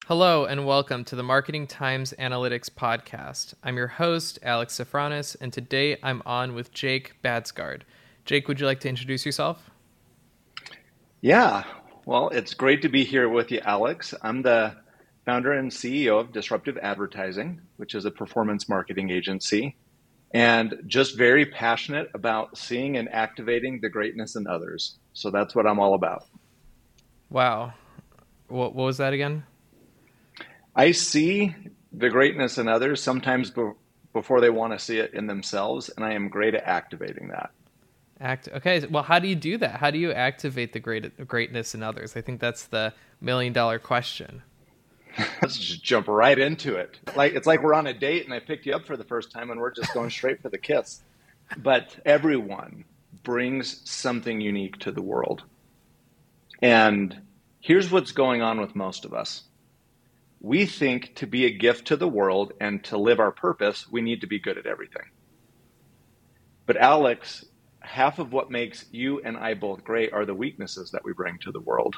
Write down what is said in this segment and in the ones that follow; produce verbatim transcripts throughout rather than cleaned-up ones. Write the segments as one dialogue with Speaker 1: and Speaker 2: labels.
Speaker 1: Hello and welcome to the Marketing Times Analytics Podcast. I'm your host, Alex Safranis, and today I'm on with Jake Badsgard. Jake, would you like to introduce yourself?
Speaker 2: Yeah, well, it's great to be here with you, Alex. I'm the founder and C E O of Disruptive Advertising, which is a performance marketing agency, and just very passionate about seeing and activating the greatness in others. So that's what I'm all about.
Speaker 1: Wow. What, what was that again?
Speaker 2: I see the greatness in others sometimes be- before they want to see it in themselves, and I am great at activating that.
Speaker 1: Act. Okay. Well, how do you do that? How do you activate the great greatness in others? I think that's the million dollar question.
Speaker 2: Let's just jump right into it. Like it's like we're on a date and I picked you up for the first time and we're just going straight for the kiss. But everyone brings something unique to the world. And here's what's going on with most of us. We think to be a gift to the world and to live our purpose, we need to be good at everything. But Alex, half of what makes you and I both great are the weaknesses that we bring to the world.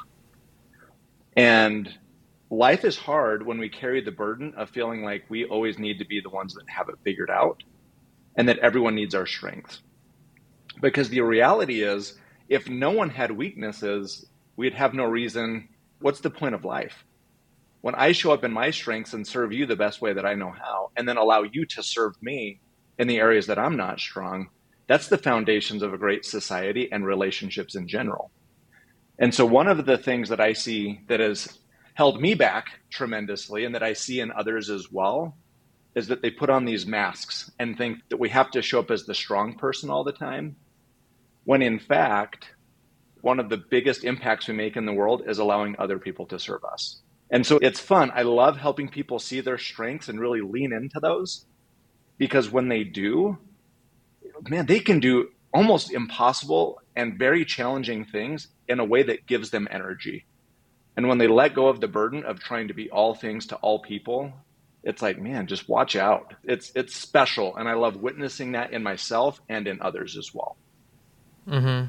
Speaker 2: And life is hard when we carry the burden of feeling like we always need to be the ones that have it figured out and that everyone needs our strengths. Because the reality is, if no one had weaknesses, we'd have no reason. What's the point of life? When I show up in my strengths and serve you the best way that I know how, and then allow you to serve me in the areas that I'm not strong, that's the foundations of a great society and relationships in general. And so one of the things that I see that has held me back tremendously and that I see in others as well is that they put on these masks and think that we have to show up as the strong person all the time, when in fact, one of the biggest impacts we make in the world is allowing other people to serve us. And so it's fun. I love helping people see their strengths and really lean into those, because when they do, man, they can do almost impossible and very challenging things in a way that gives them energy. And when they let go of the burden of trying to be all things to all people, it's like, man, just watch out. It's it's special. And I love witnessing that in myself and in others as well.
Speaker 1: Mm-hmm.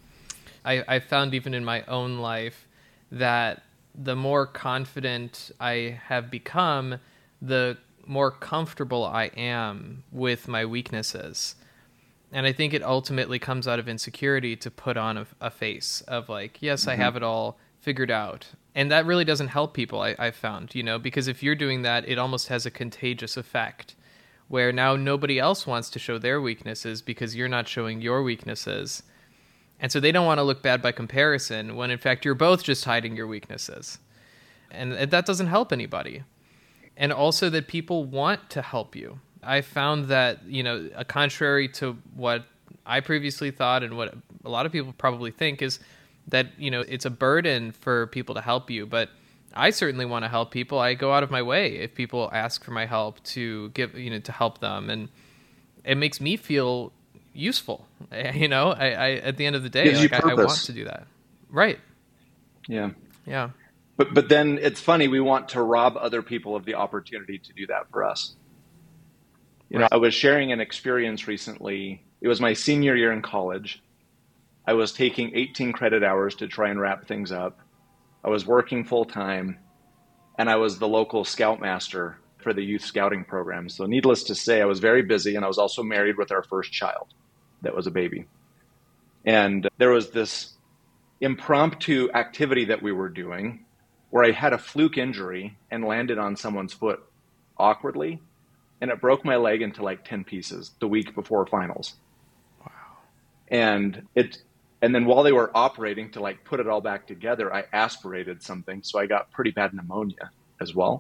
Speaker 1: I, I found even in my own life that the more confident I have become, the more comfortable I am with my weaknesses. And I think it ultimately comes out of insecurity to put on a, a face of like, yes, mm-hmm. I have it all figured out. And that really doesn't help people, I, I found, you know, because if you're doing that, it almost has a contagious effect where now nobody else wants to show their weaknesses because you're not showing your weaknesses. And so they don't want to look bad by comparison when in fact you're both just hiding your weaknesses. And that doesn't help anybody. And also that people want to help you. I found that, you know, a contrary to what I previously thought and what a lot of people probably think is that, you know, it's a burden for people to help you. But I certainly want to help people. I go out of my way if people ask for my help to give, you know, to help them. And it makes me feel useful. You know, I, I at the end of the day, like, I, I want to do that. Right.
Speaker 2: Yeah.
Speaker 1: Yeah.
Speaker 2: But but then it's funny, we want to rob other people of the opportunity to do that for us. You right. know, I was sharing an experience recently. It was my senior year in college. I was taking eighteen credit hours to try and wrap things up. I was working full time, and I was the local scoutmaster for the youth scouting program. So needless to say, I was very busy, and I was also married with our first child that was a baby. And there was this impromptu activity that we were doing where I had a fluke injury and landed on someone's foot awkwardly, and it broke my leg into like ten pieces the week before finals.
Speaker 1: Wow.
Speaker 2: And it, and then while they were operating to like put it all back together, I aspirated something. So I got pretty bad pneumonia as well.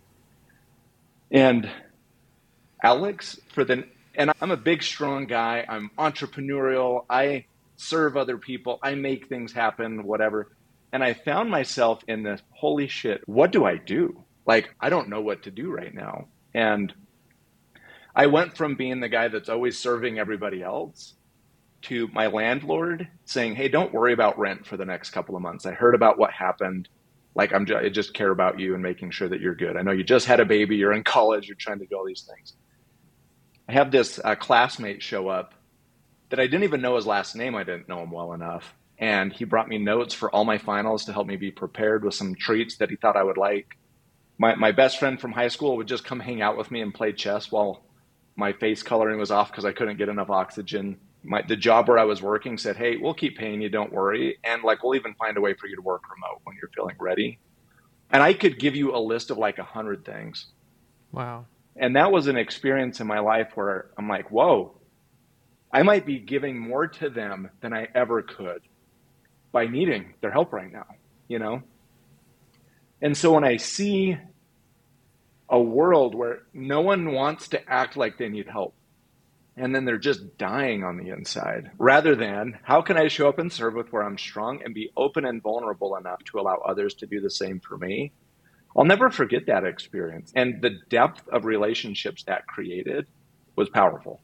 Speaker 2: And Alex, for the, and I'm a big, strong guy. I'm entrepreneurial. I serve other people. I make things happen, whatever. And I found myself in this, holy shit, what do I do? Like, I don't know what to do right now. And I went from being the guy that's always serving everybody else to my landlord saying, hey, don't worry about rent for the next couple of months. I heard about what happened. Like, I'm just, I just care about you and making sure that you're good. I know you just had a baby, you're in college, you're trying to do all these things. I have this uh, classmate show up that I didn't even know his last name. I didn't know him well enough. And he brought me notes for all my finals to help me be prepared with some treats that he thought I would like. My, my best friend from high school would just come hang out with me and play chess while my face coloring was off because I couldn't get enough oxygen. My, the job where I was working said, hey, we'll keep paying you, don't worry. And like, we'll even find a way for you to work remote when you're feeling ready. And I could give you a list of like a hundred things.
Speaker 1: Wow.
Speaker 2: And that was an experience in my life where I'm like, whoa, I might be giving more to them than I ever could by needing their help right now, you know? And so when I see a world where no one wants to act like they need help, and then they're just dying on the inside, rather than how can I show up and serve with where I'm strong and be open and vulnerable enough to allow others to do the same for me, I'll never forget that experience. And the depth of relationships that created was powerful.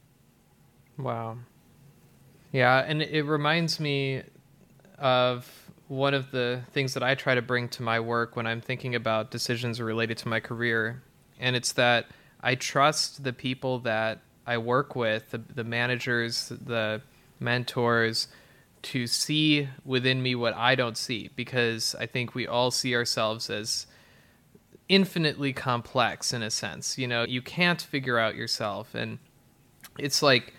Speaker 1: Wow. Yeah, and it reminds me of one of the things that I try to bring to my work when I'm thinking about decisions related to my career. And it's that I trust the people that I work with, the, the managers, the mentors, to see within me what I don't see, because I think we all see ourselves as infinitely complex in a sense. You know, you can't figure out yourself. And it's like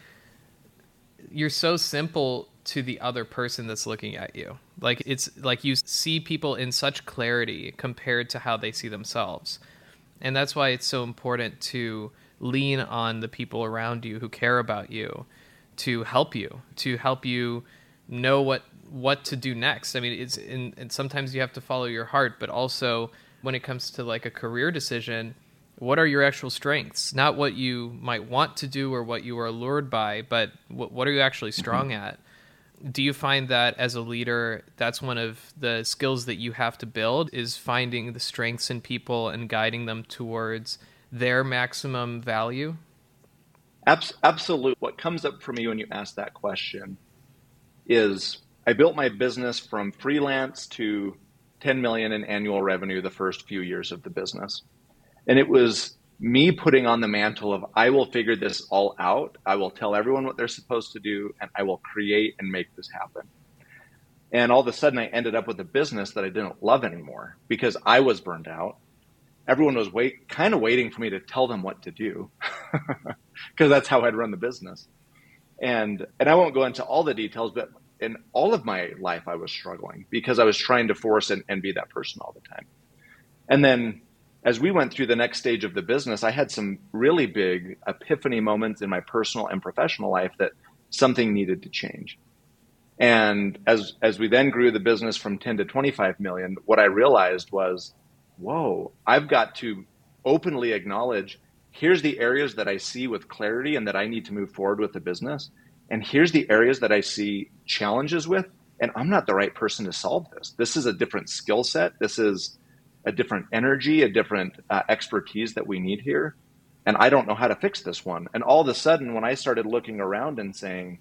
Speaker 1: you're so simple to the other person that's looking at you. Like it's like you see people in such clarity compared to how they see themselves. And that's why it's so important to lean on the people around you who care about you to help you, to help you know what what to do next. I mean, it's in, and sometimes you have to follow your heart, but also when it comes to like a career decision, what are your actual strengths? Not what you might want to do or what you are lured by, but what, what are you actually strong mm-hmm. at? Do you find that as a leader, that's one of the skills that you have to build, is finding the strengths in people and guiding them towards their maximum value?
Speaker 2: Absolutely. What comes up for me when you ask that question is I built my business from freelance to ten million in annual revenue the first few years of the business. And it was me putting on the mantle of, I will figure this all out. I will tell everyone what they're supposed to do, and I will create and make this happen. And all of a sudden I ended up with a business that I didn't love anymore because I was burned out. Everyone was wait, kind of waiting for me to tell them what to do because that's how I'd run the business. And, and I won't go into all the details, but in all of my life, I was struggling because I was trying to force and, and be that person all the time. And then as we went through the next stage of the business, I had some really big epiphany moments in my personal and professional life that something needed to change. And as, as we then grew the business from ten to twenty-five million, what I realized was, whoa, I've got to openly acknowledge, here's the areas that I see with clarity and that I need to move forward with the business. And here's the areas that I see challenges with, and I'm not the right person to solve this. This is a different skill set. This is a different energy, a different uh, expertise that we need here. And I don't know how to fix this one. And all of a sudden, when I started looking around and saying,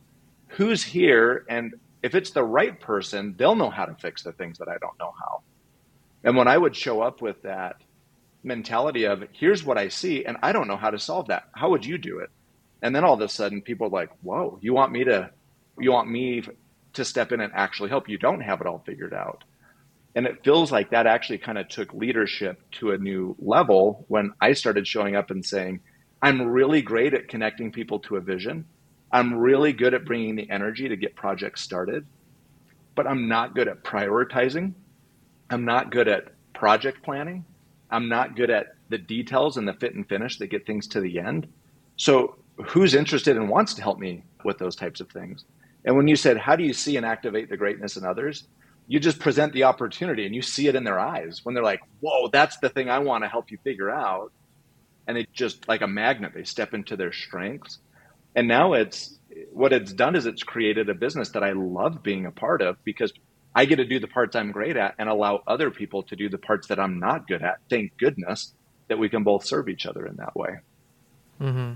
Speaker 2: who's here? And if it's the right person, they'll know how to fix the things that I don't know how. And when I would show up with that mentality of, here's what I see, and I don't know how to solve that. How would you do it? And then all of a sudden people are like, whoa, you want me to, you want me to step in and actually help? You don't have it all figured out. And it feels like that actually kind of took leadership to a new level when I started showing up and saying, I'm really great at connecting people to a vision. I'm really good at bringing the energy to get projects started, but I'm not good at prioritizing. I'm not good at project planning. I'm not good at the details and the fit and finish that get things to the end. So who's interested and wants to help me with those types of things? And when you said, how do you see and activate the greatness in others? You just present the opportunity and you see it in their eyes when they're like, whoa, that's the thing I want to help you figure out. And it just like a magnet, they step into their strengths. And now it's, what it's done is it's created a business that I love being a part of because I get to do the parts I'm great at and allow other people to do the parts that I'm not good at. Thank goodness that we can both serve each other in that way.
Speaker 1: Mm-hmm.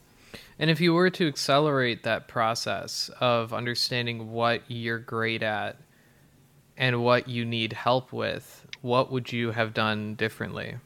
Speaker 1: And if you were to accelerate that process of understanding what you're great at and what you need help with, what would you have done differently?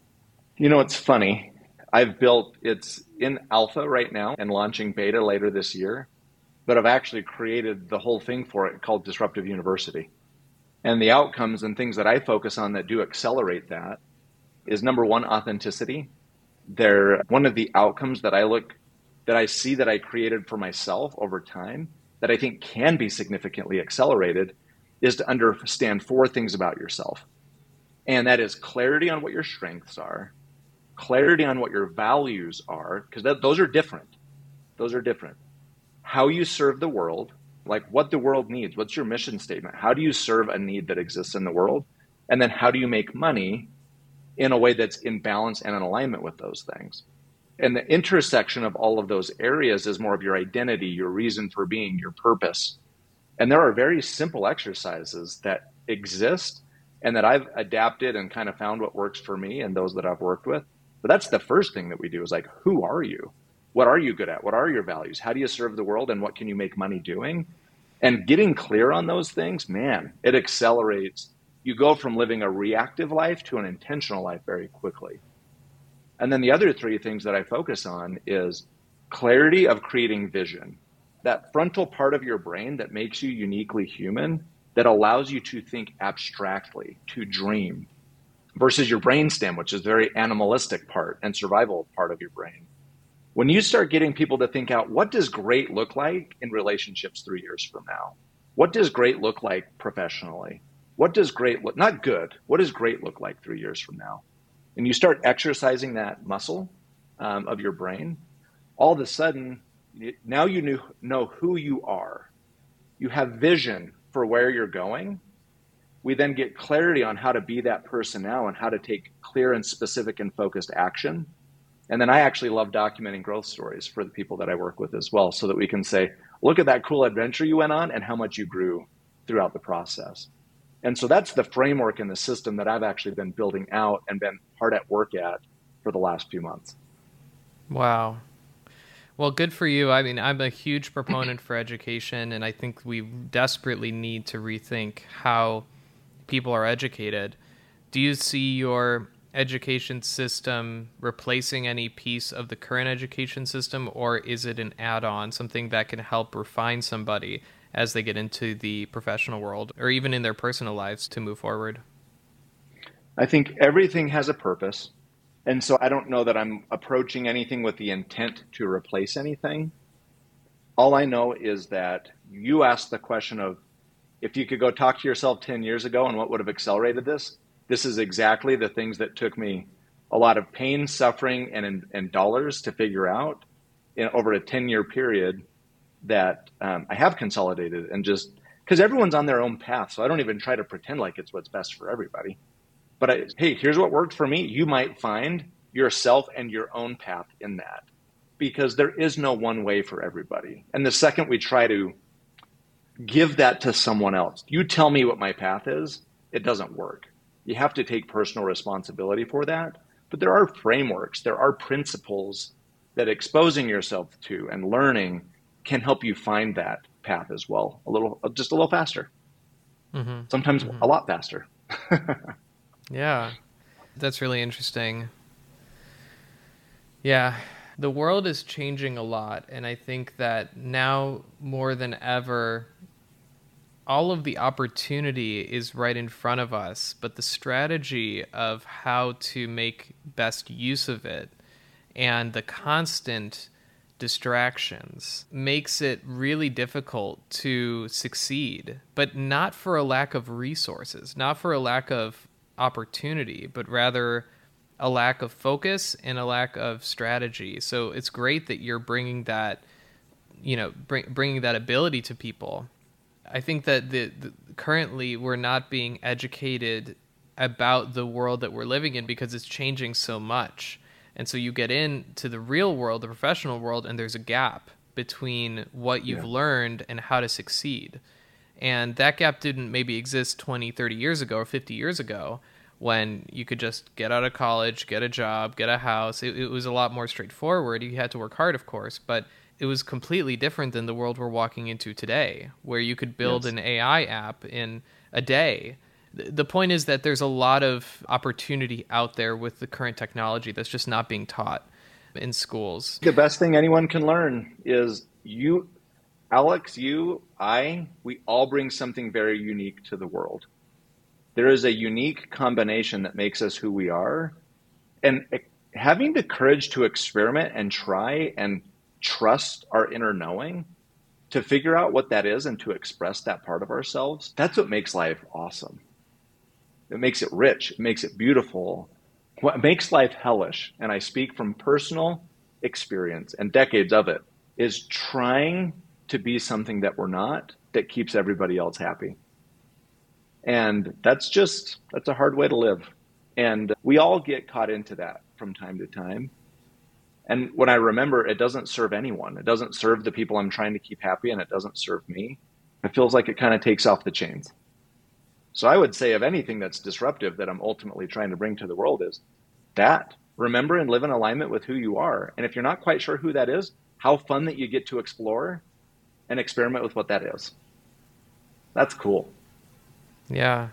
Speaker 2: You know, it's funny. I've built, it's in alpha right now and launching beta later this year, but I've actually created the whole thing for it called Disruptive University. And the outcomes and things that I focus on that do accelerate that is number one, authenticity. They're one of the outcomes that I look, that I see that I created for myself over time that I think can be significantly accelerated is to understand four things about yourself. And that is clarity on what your strengths are, clarity on what your values are, because those are different. Those are different. How you serve the world, like what the world needs. What's your mission statement? How do you serve a need that exists in the world? And then how do you make money in a way that's in balance and in alignment with those things? And the intersection of all of those areas is more of your identity, your reason for being, your purpose. And there are very simple exercises that exist and that I've adapted and kind of found what works for me and those that I've worked with. But that's the first thing that we do is like, who are you? What are you good at? What are your values? How do you serve the world? And what can you make money doing? And getting clear on those things, man, it accelerates. You go from living a reactive life to an intentional life very quickly. And then the other three things that I focus on is clarity of creating vision. That frontal part of your brain that makes you uniquely human, that allows you to think abstractly, to dream, versus your brainstem, which is the very animalistic part and survival part of your brain. When you start getting people to think out, what does great look like in relationships three years from now? What does great look like professionally? What does great look, not good, what does great look like three years from now? And you start exercising that muscle um, of your brain, all of a sudden, now you knew, know who you are. You have vision for where you're going. We then get clarity on how to be that person now and how to take clear and specific and focused action. And then I actually love documenting growth stories for the people that I work with as well, so that we can say, look at that cool adventure you went on and how much you grew throughout the process. And so that's the framework and the system that I've actually been building out and been hard at work at for the last few months.
Speaker 1: Wow. Well, good for you. I mean, I'm a huge proponent for education, and I think we desperately need to rethink how people are educated. Do you see your education system replacing any piece of the current education system, or is it an add-on, something that can help refine somebody as they get into the professional world or even in their personal lives to move forward?
Speaker 2: I think everything has a purpose. And so I don't know that I'm approaching anything with the intent to replace anything. All I know is that you asked the question of, if you could go talk to yourself ten years ago and what would have accelerated this, this is exactly the things that took me a lot of pain, suffering, and, and dollars to figure out in over a ten-year period that um, I have consolidated, and just because everyone's on their own path. So I don't even try to pretend like it's what's best for everybody. But I, hey, here's what worked for me. You might find yourself and your own path in that, because there is no one way for everybody. And the second we try to give that to someone else, you tell me what my path is, it doesn't work. You have to take personal responsibility for that. But there are frameworks, there are principles that exposing yourself to and learning can help you find that path as well, a little, just a little faster. Mm-hmm. Sometimes mm-hmm. a lot faster.
Speaker 1: Yeah, that's really interesting. Yeah, the world is changing a lot, and I think that now more than ever, all of the opportunity is right in front of us, but the strategy of how to make best use of it and the constant distractions makes it really difficult to succeed, but not for a lack of resources, not for a lack of opportunity, but rather a lack of focus and a lack of strategy. So it's great that you're bringing that, you know, bring, bringing that ability to people. I think that the, the currently we're not being educated about the world that we're living in because it's changing so much. And so you get into the real world, the professional world, and there's a gap between what you've yeah. learned and how to succeed. And that gap didn't maybe exist twenty, thirty years ago or fifty years ago, when you could just get out of college, get a job, get a house. It, it was a lot more straightforward. You had to work hard, of course, but it was completely different than the world we're walking into today, where you could build yes. an A I app in a day. The point is that there's a lot of opportunity out there with the current technology that's just not being taught in schools.
Speaker 2: The best thing anyone can learn is you, Alex, you, I, we all bring something very unique to the world. There is a unique combination that makes us who we are. and having the courage to experiment and try and trust our inner knowing to figure out what that is and to express that part of ourselves, that's what makes life awesome. It makes it rich. It makes it beautiful. What makes life hellish, and I speak from personal experience and decades of it, is trying to be something that we're not, that keeps everybody else happy. And that's just, that's a hard way to live. And we all get caught into that from time to time. And when I remember, it doesn't serve anyone. It doesn't serve the people I'm trying to keep happy, and it doesn't serve me. It feels like it kind of takes off the chains. So I would say of anything that's disruptive that I'm ultimately trying to bring to the world is that. Remember and live in alignment with who you are. And if you're not quite sure who that is, how fun that you get to explore and experiment with what that is. That's cool.
Speaker 1: Yeah.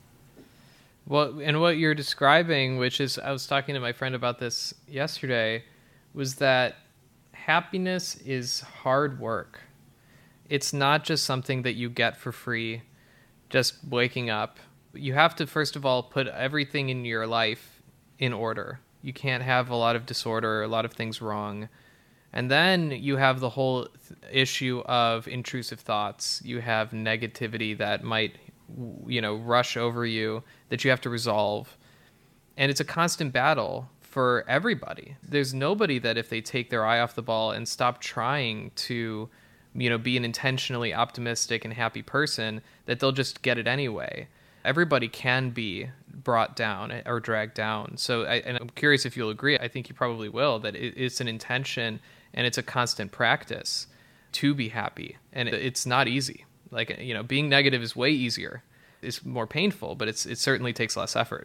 Speaker 1: Well, and what you're describing, which is, I was talking to my friend about this yesterday, was that happiness is hard work. It's not just something that you get for free, just waking up. You have to, first of all, put everything in your life in order. You can't have a lot of disorder, a lot of things wrong. And then you have the whole th- issue of intrusive thoughts. You have negativity that might, you know, rush over you that you have to resolve. And it's a constant battle for everybody. There's nobody that if they take their eye off the ball and stop trying to, you know, be an intentionally optimistic and happy person, that they'll just get it anyway. Everybody can be brought down or dragged down. So I, and I'm curious if you'll agree. I think you probably will, that it, it's an intention and it's a constant practice to be happy. And it, it's not easy. Like, you know, being negative is way easier. It's more painful, but it's it certainly takes less effort.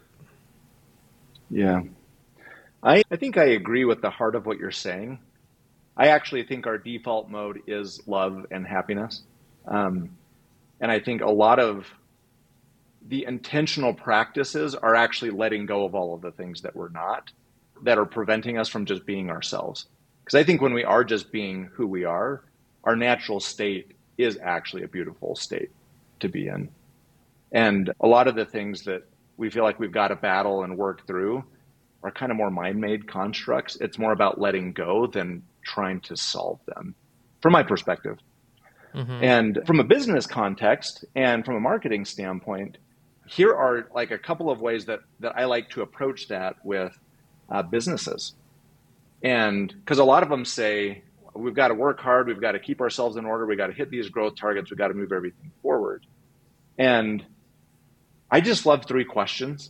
Speaker 2: Yeah. I, I think I agree with the heart of what you're saying. I actually think our default mode is love and happiness. Um, and I think a lot of the intentional practices are actually letting go of all of the things that we're not, that are preventing us from just being ourselves. Because I think when we are just being who we are, our natural state is actually a beautiful state to be in. And a lot of the things that we feel like we've got to battle and work through are kind of more mind-made constructs. It's more about letting go than trying to solve them, from my perspective. Mm-hmm. And from a business context and from a marketing standpoint, here are like a couple of ways that, that I like to approach that with uh, businesses. And because a lot of them say, we've got to work hard, we've got to keep ourselves in order, we've got to hit these growth targets, we've got to move everything forward. And I just love three questions,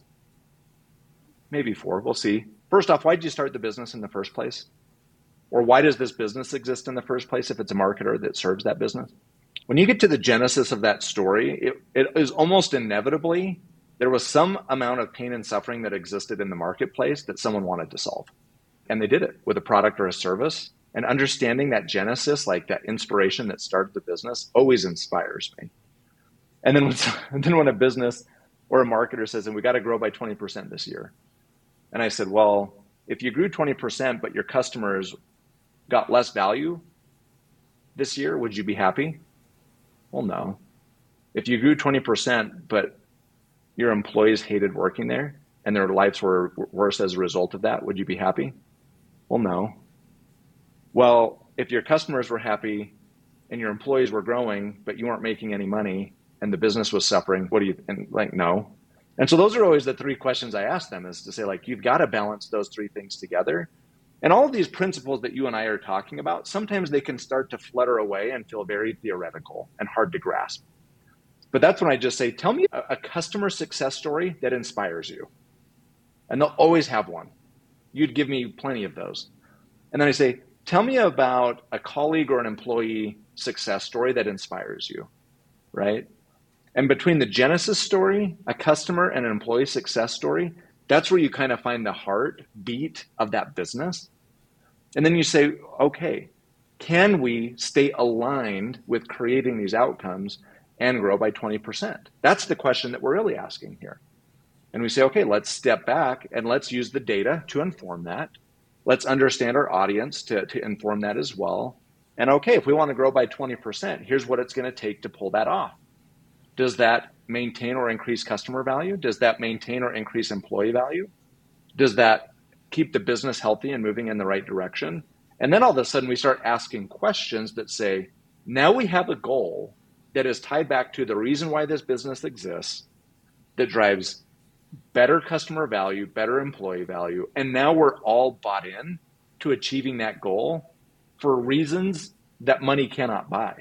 Speaker 2: maybe four, we'll see. First off, why did you start the business in the first place? Or why does this business exist in the first place if it's a marketer that serves that business? When you get to the genesis of that story, it, it is almost inevitably, there was some amount of pain and suffering that existed in the marketplace that someone wanted to solve. And they did it with a product or a service. And understanding that genesis, like that inspiration that started the business, always inspires me. And then when, and then when a business or a marketer says, and we got to grow by twenty percent this year. And I said, well, if you grew twenty percent, but your customers got less value this year, would you be happy? Well, no. If you grew twenty percent, but your employees hated working there and their lives were worse as a result of that, would you be happy? Well, no. Well, if your customers were happy and your employees were growing, but you weren't making any money and the business was suffering, what do you, and like, no. And so those are always the three questions I ask them, is to say, like, you've got to balance those three things together. And all of these principles that you and I are talking about, sometimes they can start to flutter away and feel very theoretical and hard to grasp. But that's when I just say, tell me a, a customer success story that inspires you. And they'll always have one. You'd give me plenty of those. And then I say, tell me about a colleague or an employee success story that inspires you, right? And between the genesis story, a customer, and an employee success story, that's where you kind of find the heartbeat of that business. And then you say, okay, can we stay aligned with creating these outcomes and grow by twenty percent? That's the question that we're really asking here. And we say, okay, let's step back and let's use the data to inform that. Let's understand our audience to, to inform that as well. And okay, if we want to grow by twenty percent, here's what it's going to take to pull that off. Does that maintain or increase customer value? Does that maintain or increase employee value? Does that keep the business healthy and moving in the right direction. And then all of a sudden we start asking questions that say, now we have a goal that is tied back to the reason why this business exists, that drives better customer value, better employee value. And now we're all bought in to achieving that goal for reasons that money cannot buy.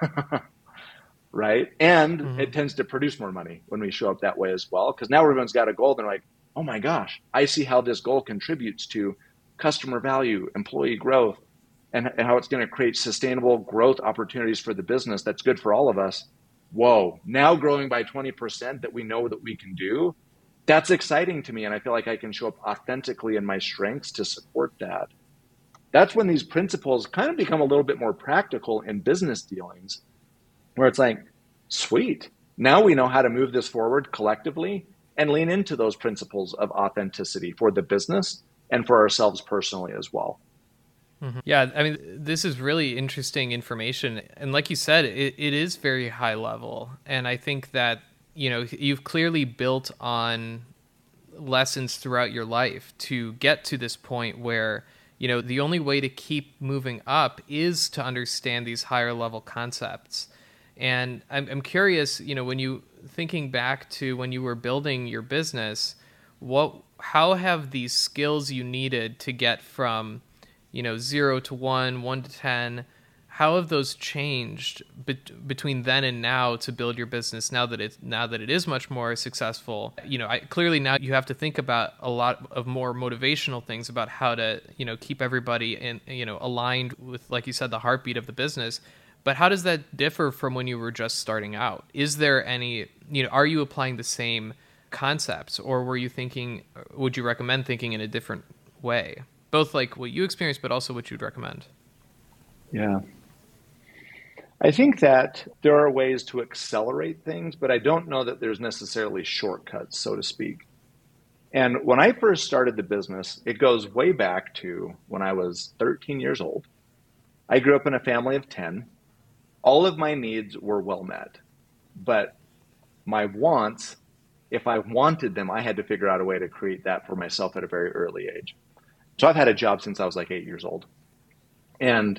Speaker 2: Right? And mm-hmm. it tends to produce more money when we show up that way as well. Because now everyone's got a goal. They're like, oh my gosh, I see how this goal contributes to customer value, employee growth, and, and how it's going to create sustainable growth opportunities for the business that's good for all of us. Whoa, now growing by twenty percent that we know that we can do, that's exciting to me. And I feel like I can show up authentically in my strengths to support that. That's when these principles kind of become a little bit more practical in business dealings, where it's like, sweet, now we know how to move this forward collectively and lean into those principles of authenticity for the business and for ourselves personally as well.
Speaker 1: Mm-hmm. Yeah, I mean, this is really interesting information. And like you said, it, it is very high level. And I think that, you know, you've clearly built on lessons throughout your life to get to this point where, you know, the only way to keep moving up is to understand these higher level concepts. And I'm, I'm curious, you know, when you thinking back to when you were building your business, what, how have these skills you needed to get from, you know, zero to one, one to ten, how have those changed be- between then and now to build your business now that it's now that it is much more successful? You know, I, clearly now you have to think about a lot of more motivational things about how to, you know, keep everybody in, you know, aligned with, like you said, the heartbeat of the business. But how does that differ from when you were just starting out? Is there any, you know, are you applying the same concepts, or were you thinking, would you recommend thinking in a different way? Both like what you experienced, but also what you'd recommend.
Speaker 2: Yeah. I think that there are ways to accelerate things, but I don't know that there's necessarily shortcuts, so to speak. And when I first started the business, it goes way back to when I was thirteen years old. I grew up in a family of ten. All of my needs were well met, but my wants, if I wanted them, I had to figure out a way to create that for myself at a very early age. So I've had a job since I was like eight years old. And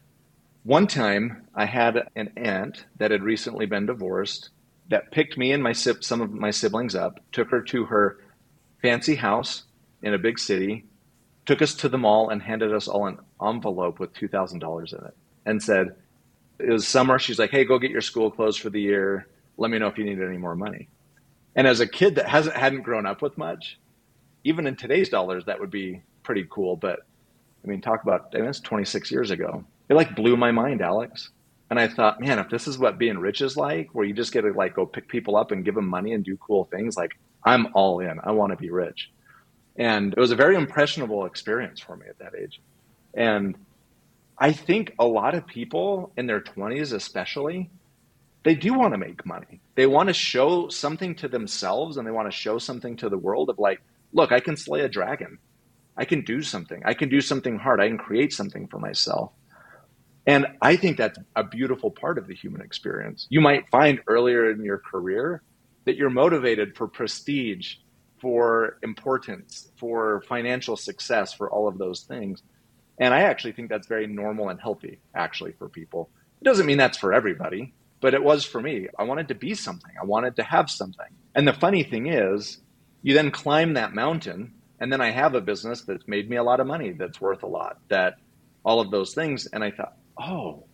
Speaker 2: one time I had an aunt that had recently been divorced that picked me and my some of my siblings up, took her to her fancy house in a big city, took us to the mall and handed us all an envelope with two thousand dollars in it and said, it was summer. She's like, hey, go get your school clothes for the year. Let me know if you need any more money. And as a kid that hasn't hadn't grown up with much, even in today's dollars, that would be pretty cool. But I mean, talk about, I mean, it's twenty-six years ago. It like blew my mind, Alex. And I thought, man, if this is what being rich is like, where you just get to like go pick people up and give them money and do cool things, like I'm all in. I want to be rich. And it was a very impressionable experience for me at that age. And I think a lot of people in their twenties especially, they do want to make money. They want to show something to themselves and they want to show something to the world of like, look, I can slay a dragon. I can do something. I can do something hard. I can create something for myself. And I think that's a beautiful part of the human experience. You might find earlier in your career that you're motivated for prestige, for importance, for financial success, for all of those things. And I actually think that's very normal and healthy, actually, for people. It doesn't mean that's for everybody, but it was for me. I wanted to be something. I wanted to have something. And the funny thing is, you then climb that mountain, and then I have a business that's made me a lot of money, that's worth a lot, that all of those things. And I thought, oh,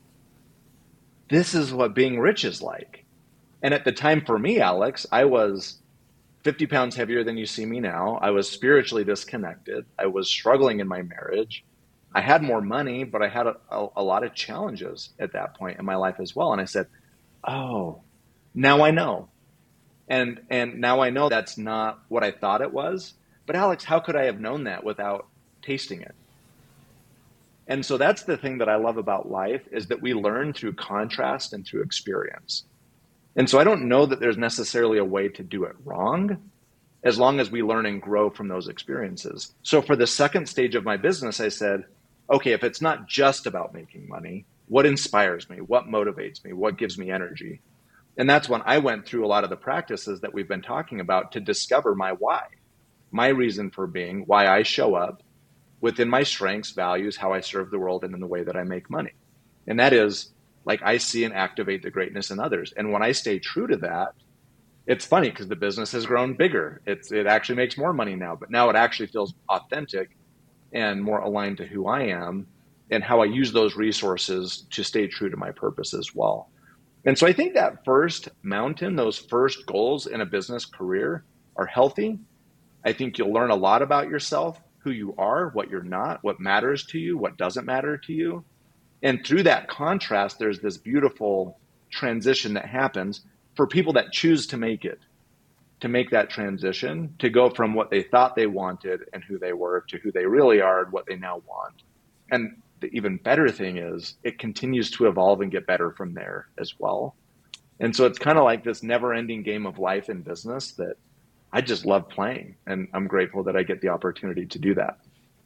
Speaker 2: this is what being rich is like. And at the time for me, Alex, I was fifty pounds heavier than you see me now. I was spiritually disconnected. I was struggling in my marriage. I had more money, but I had a, a, a lot of challenges at that point in my life as well. And I said, oh, now I know. And and now I know that's not what I thought it was. But Alex, how could I have known that without tasting it? And so that's the thing that I love about life, is that we learn through contrast and through experience. And so I don't know that there's necessarily a way to do it wrong, as long as we learn and grow from those experiences. So for the second stage of my business, I said, okay, if it's not just about making money, what inspires me? What motivates me? What gives me energy? And that's when I went through a lot of the practices that we've been talking about to discover my why, my reason for being, why I show up, within my strengths, values, how I serve the world, and in the way that I make money. And that is like I see and activate the greatness in others. And when I stay true to that, it's funny because the business has grown bigger. It's it actually makes more money now, but now it actually feels authentic and more aligned to who I am and how I use those resources to stay true to my purpose as well. And so I think that first mountain, those first goals in a business career are healthy. I think you'll learn a lot about yourself, who you are, what you're not, what matters to you, what doesn't matter to you. And through that contrast, there's this beautiful transition that happens for people that choose to make it, to make that transition, to go from what they thought they wanted and who they were to who they really are and what they now want. And the even better thing is it continues to evolve and get better from there as well. And so it's kind of like this never-ending game of life and business that I just love playing. And I'm grateful that I get the opportunity to do that.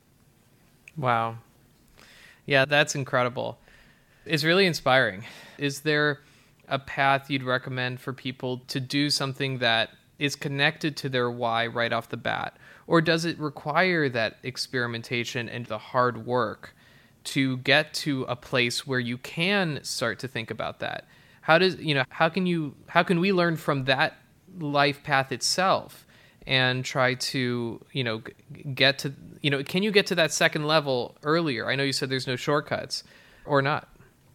Speaker 1: Wow. Yeah, that's incredible. It's really inspiring. Is there a path you'd recommend for people to do something that is connected to their why right off the bat? Or does it require that experimentation and the hard work to get to a place where you can start to think about that? How does, you know, how can you, how can we learn from that life path itself and try to, you know, get to, you know, can you get to that second level earlier? I know you said there's no shortcuts, or not.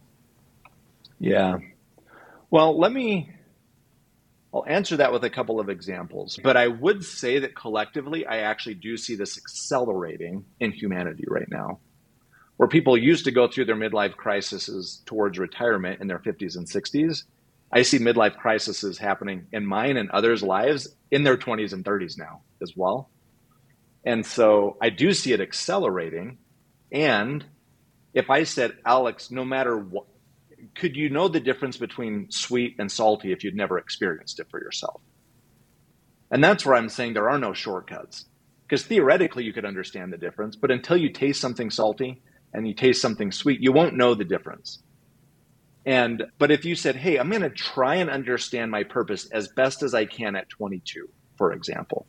Speaker 2: Yeah. Well, let me, I'll answer that with a couple of examples, but I would say that collectively, I actually do see this accelerating in humanity right now, where people used to go through their midlife crises towards retirement in their fifties and sixties. I see midlife crises happening in mine and others' lives in their twenties and thirties now as well. And so I do see it accelerating. And if I said, Alex, no matter what, could you know the difference between sweet and salty if you'd never experienced it for yourself? And that's where I'm saying there are no shortcuts, because theoretically you could understand the difference, but until you taste something salty and you taste something sweet, you won't know the difference. And, but if you said, hey, I'm going to try and understand my purpose as best as I can at twenty-two, for example,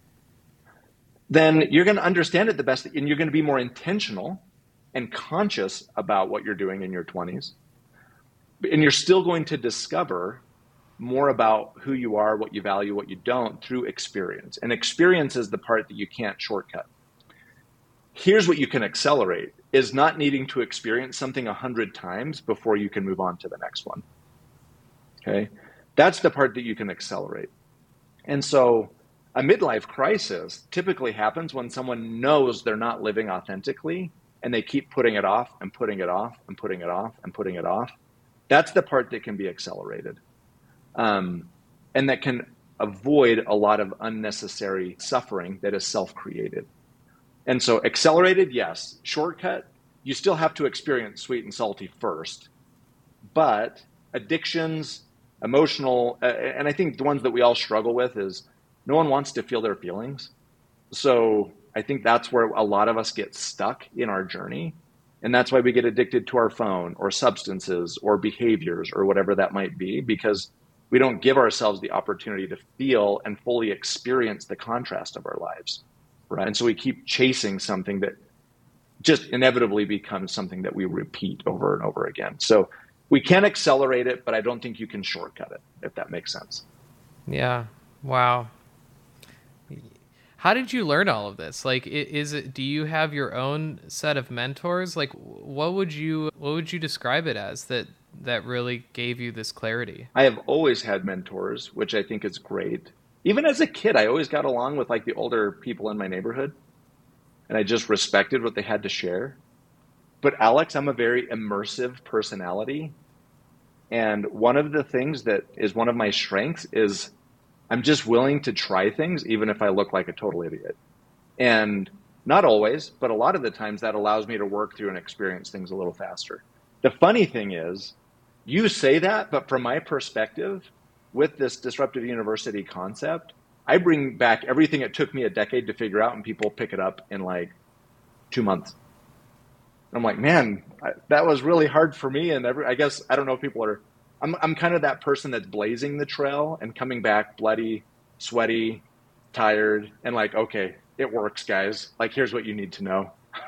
Speaker 2: then you're going to understand it the best, and you're going to be more intentional and conscious about what you're doing in your twenties. And you're still going to discover more about who you are, what you value, what you don't through experience. And experience is the part that you can't shortcut. Here's what you can accelerate, is not needing to experience something a hundred times before you can move on to the next one. Okay. That's the part that you can accelerate. And so a midlife crisis typically happens when someone knows they're not living authentically and they keep putting it off and putting it off and putting it off and putting it off. That's the part that can be accelerated. Um, and that can avoid a lot of unnecessary suffering that is self-created. And so accelerated, yes. Shortcut, you still have to experience sweet and salty first. But addictions, emotional, uh, and I think the ones that we all struggle with is no one wants to feel their feelings. So I think that's where a lot of us get stuck in our journey. And that's why we get addicted to our phone or substances or behaviors or whatever that might be, because we don't give ourselves the opportunity to feel and fully experience the contrast of our lives, right? And so we keep chasing something that just inevitably becomes something that we repeat over and over again. So we can accelerate it, but I don't think you can shortcut it, if that makes sense.
Speaker 1: Yeah. Wow. How did you learn all of this? Like, is it, do you have your own set of mentors? Like, what would you, what would you describe it as that, that really gave you this clarity?
Speaker 2: I have always had mentors, which I think is great. Even as a kid, I always got along with like the older people in my neighborhood, and I just respected what they had to share. But Alex, I'm a very immersive personality. And one of the things that is one of my strengths is I'm just willing to try things, even if I look like a total idiot. And not always, but a lot of the times that allows me to work through and experience things a little faster. The funny thing is, you say that, but from my perspective, with this disruptive university concept, I bring back everything it took me a decade to figure out, and people pick it up in like two months. I'm like, man, I, that was really hard for me. And every, I guess, I don't know if people are, I'm I'm kind of that person that's blazing the trail and coming back bloody, sweaty, tired, and like, okay, it works, guys. Like, here's what you need to know.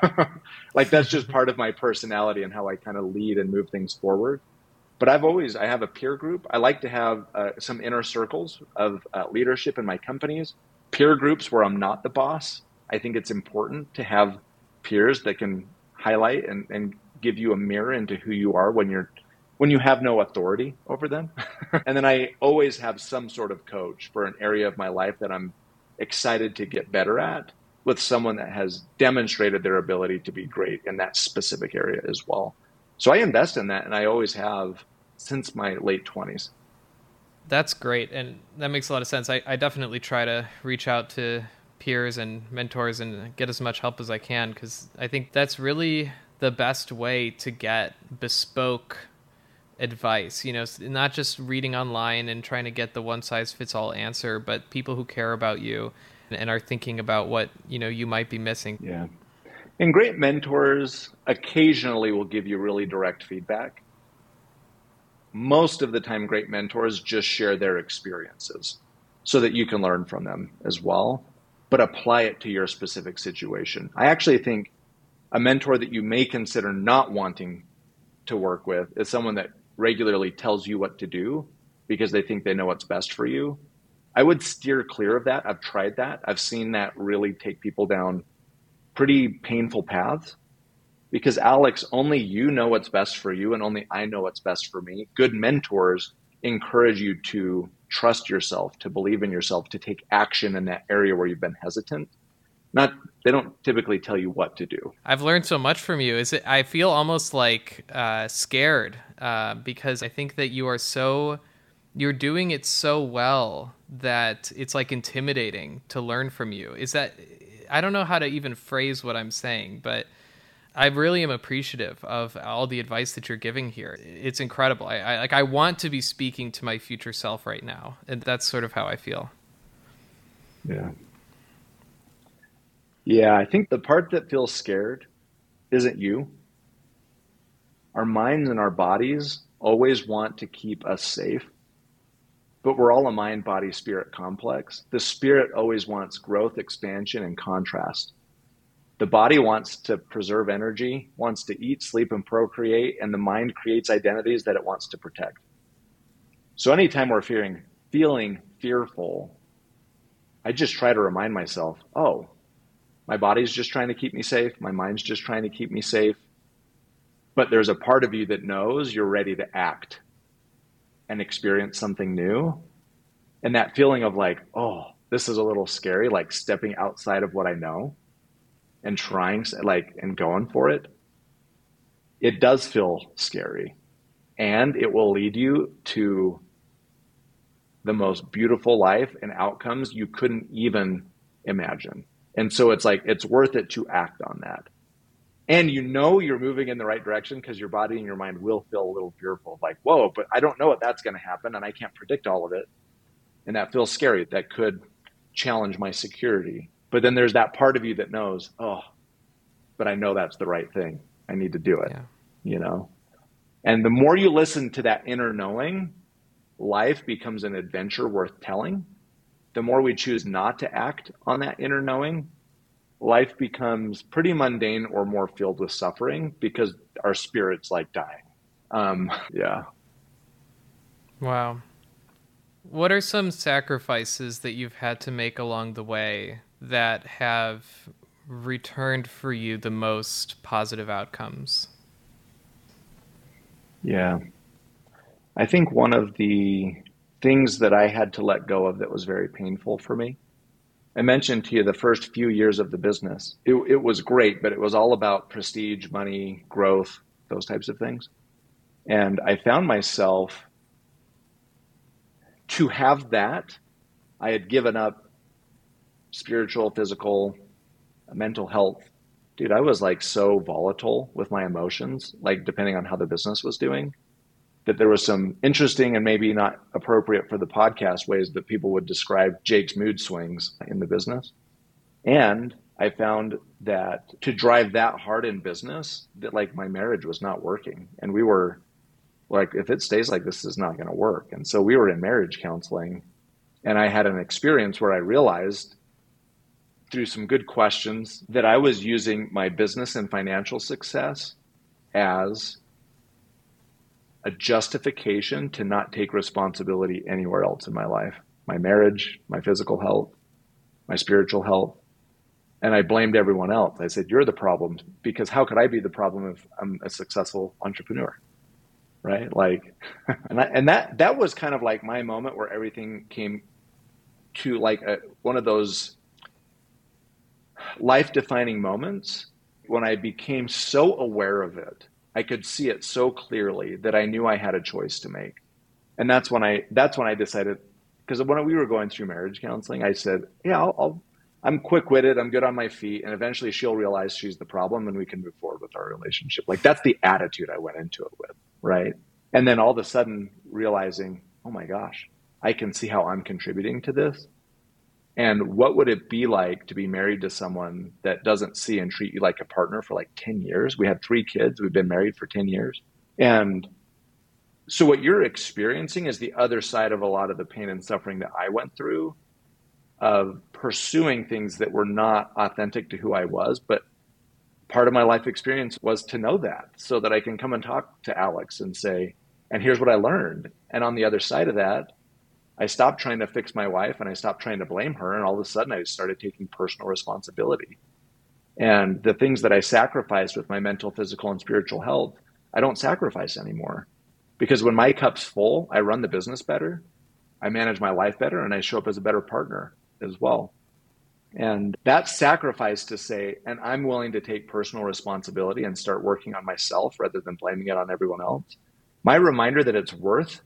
Speaker 2: Like that's just part of my personality and how I kind of lead and move things forward. But I've always, I have a peer group. I like to have uh, some inner circles of uh, leadership in my companies, peer groups where I'm not the boss. I think it's important to have peers that can highlight and, and give you a mirror into who you are when you're, when you have no authority over them. And then I always have some sort of coach for an area of my life that I'm excited to get better at, with someone that has demonstrated their ability to be great in that specific area as well. So I invest in that, and I always have since my late twenties.
Speaker 1: That's great, and that makes a lot of sense. I, I definitely try to reach out to peers and mentors and get as much help as I can, because I think that's really the best way to get bespoke advice. You know, not just reading online and trying to get the one-size-fits-all answer, but people who care about you and are thinking about what, you know, you might be missing.
Speaker 2: Yeah. And great mentors occasionally will give you really direct feedback. Most of the time, great mentors just share their experiences so that you can learn from them as well, but apply it to your specific situation. I actually think a mentor that you may consider not wanting to work with is someone that regularly tells you what to do because they think they know what's best for you. I would steer clear of that. I've tried that. I've seen that really take people down pretty painful paths. Because Alex, only you know what's best for you, and only I know what's best for me. Good mentors encourage you to trust yourself, to believe in yourself, to take action in that area where you've been hesitant. Not, they don't typically tell you what to do.
Speaker 1: I've learned so much from you. Is it? I feel almost like uh, scared uh, because I think that you are so, you're doing it so well that it's like intimidating to learn from you. Is that? I don't know how to even phrase what I'm saying, but I really am appreciative of all the advice that you're giving here. It's incredible. I, I like. I want to be speaking to my future self right now, and that's sort of how I feel.
Speaker 2: Yeah. Yeah, I think the part that feels scared isn't you. Our minds and our bodies always want to keep us safe, but we're all a mind, body, spirit complex. The spirit always wants growth, expansion, and contrast. The body wants to preserve energy, wants to eat, sleep, and procreate, and the mind creates identities that it wants to protect. So anytime we're fearing, feeling fearful, I just try to remind myself, oh, my body's just trying to keep me safe. My mind's just trying to keep me safe. But there's a part of you that knows you're ready to act and experience something new. And that feeling of like, oh, this is a little scary, like stepping outside of what I know and trying, like, and going for it, it does feel scary. And it will lead you to the most beautiful life and outcomes you couldn't even imagine. And so it's like, it's worth it to act on that. And you know you're moving in the right direction because your body and your mind will feel a little fearful, like, whoa, but I don't know what that's going to happen and I can't predict all of it. And that feels scary. That could challenge my security. But then there's that part of you that knows, oh, but I know that's the right thing. I need to do it, yeah. You know? And the more you listen to that inner knowing, life becomes an adventure worth telling. The more we choose not to act on that inner knowing, life becomes pretty mundane or more filled with suffering because our spirit's like dying. Um, yeah.
Speaker 1: Wow. What are some sacrifices that you've had to make along the way that have returned for you the most positive outcomes?
Speaker 2: Yeah. I think one of the things that I had to let go of that was very painful for me, I mentioned to you the first few years of the business. It, it was great, but it was all about prestige, money, growth, those types of things. And I found myself to have that, I had given up spiritual, physical, mental health. Dude, I was like so volatile with my emotions, like depending on how the business was doing, that there was some interesting and maybe not appropriate for the podcast ways that people would describe Jake's mood swings in the business. And I found that to drive that hard in business, that like my marriage was not working. And we were like, if it stays like this, is not going to work. And so we were in marriage counseling, and I had an experience where I realized through some good questions that I was using my business and financial success as a justification to not take responsibility anywhere else in my life, my marriage, my physical health, my spiritual health. And I blamed everyone else. I said, you're the problem, because how could I be the problem if I'm a successful entrepreneur? Right? Like, and, I, and that, that was kind of like my moment where everything came to like a, one of those life-defining moments when I became so aware of it. I could see it so clearly that I knew I had a choice to make. And that's when I, that's when I decided, because when we were going through marriage counseling, I said, yeah, I'll, I'll I'm quick-witted, I'm good on my feet, and eventually she'll realize she's the problem and we can move forward with our relationship. Like, that's the attitude I went into it with, right? And then all of a sudden realizing, oh my gosh, I can see how I'm contributing to this. And what would it be like to be married to someone that doesn't see and treat you like a partner for like ten years? We had three kids. We've been married for ten years. And so what you're experiencing is the other side of a lot of the pain and suffering that I went through of pursuing things that were not authentic to who I was. But part of my life experience was to know that so that I can come and talk to Alex and say, and here's what I learned. And on the other side of that, I stopped trying to fix my wife and I stopped trying to blame her. And all of a sudden I started taking personal responsibility. And the things that I sacrificed with my mental, physical, and spiritual health, I don't sacrifice anymore. Because when my cup's full, I run the business better, I manage my life better, and I show up as a better partner as well. And that sacrifice to say, and I'm willing to take personal responsibility and start working on myself rather than blaming it on everyone else. My reminder that it's worth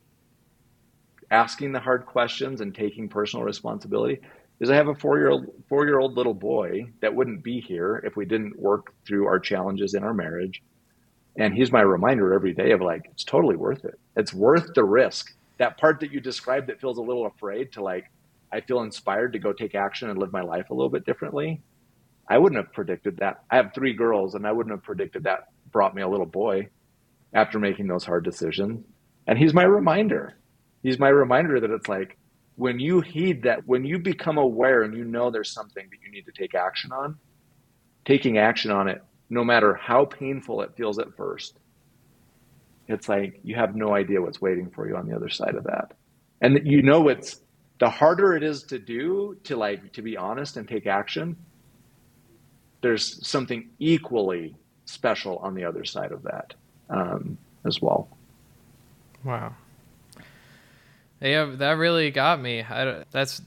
Speaker 2: asking the hard questions and taking personal responsibility is I have a four-year-old four-year-old little boy that wouldn't be here if we didn't work through our challenges in our marriage. And he's my reminder every day of like, it's totally worth it. It's worth the risk. That part that you described that feels a little afraid to like, I feel inspired to go take action and live my life a little bit differently. I wouldn't have predicted that. I have three girls and I wouldn't have predicted that brought me a little boy after making those hard decisions. And he's my reminder. He's my reminder that it's like, when you heed that, when you become aware and you know there's something that you need to take action on, taking action on it, no matter how painful it feels at first, it's like you have no idea what's waiting for you on the other side of that. And you know, it's the harder it is to do, to like, to be honest and take action, there's something equally special on the other side of that um, as well.
Speaker 1: Wow. Yeah, that really got me. I, that's,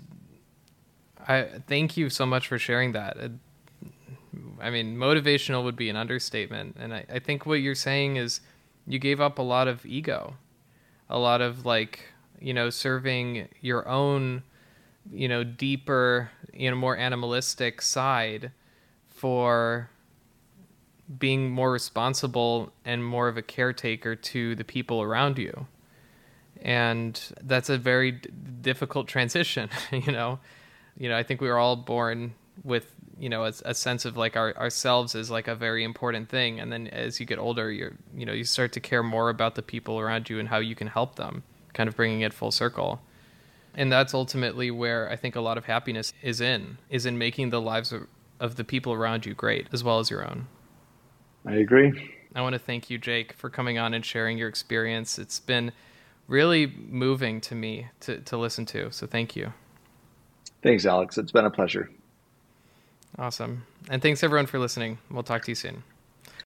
Speaker 1: I thank you so much for sharing that. It, I mean, motivational would be an understatement. And I, I think what you're saying is you gave up a lot of ego, a lot of like, you know, serving your own, you know, deeper, you know, more animalistic side for being more responsible and more of a caretaker to the people around you. And that's a very d- difficult transition, you know. You know, I think we were all born with, you know, a, a sense of like our ourselves as like a very important thing. And then as you get older, you're, you know, you start to care more about the people around you and how you can help them, kind of bringing it full circle. And that's ultimately where I think a lot of happiness is in, is in making the lives of, of the people around you great, as well as your own.
Speaker 2: I agree.
Speaker 1: I want to thank you, Jake, for coming on and sharing your experience. It's been really moving to me to, to listen to. So thank you.
Speaker 2: Thanks, Alex. It's been a pleasure.
Speaker 1: Awesome. And thanks everyone for listening. We'll talk to you soon.